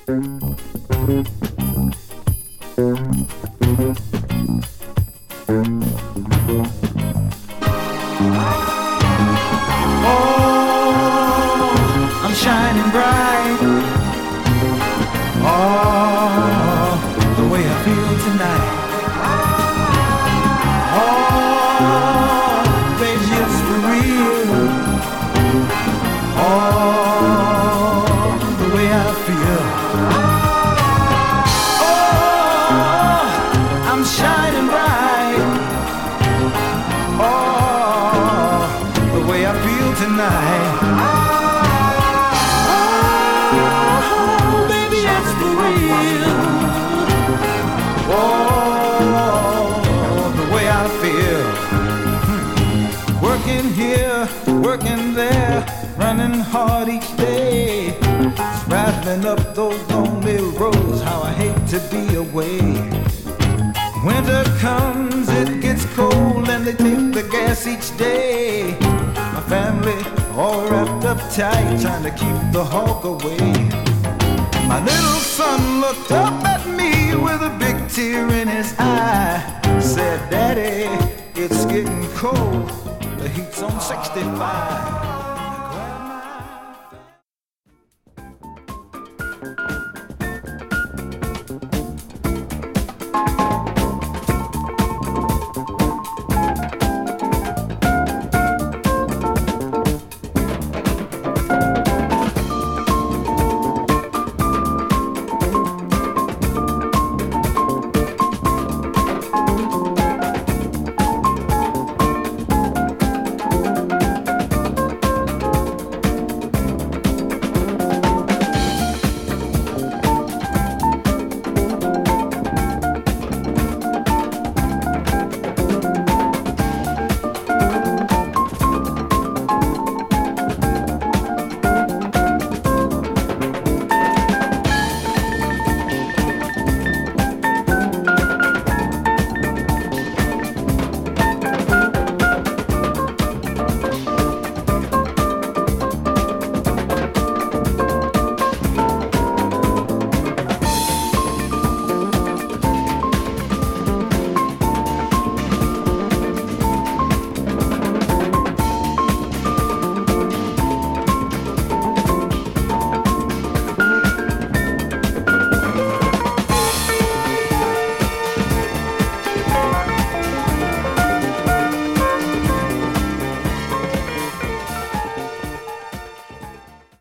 I'm shining bright. Oh, the way I feel tonight. Oh, baby, it's for real. Oh, the way I feel. Oh, I'm shining bright. Oh, the way I feel tonight. Working here, working there, running hard each day, traveling up those lonely roads, how I hate to be away. Winter comes, it gets cold, and they take the gas each day. My family all wrapped up tight, trying to keep the hawk away. My little son looked up at me with a big tear in his eye, said, "Daddy, it's getting cold. The heat's on 65.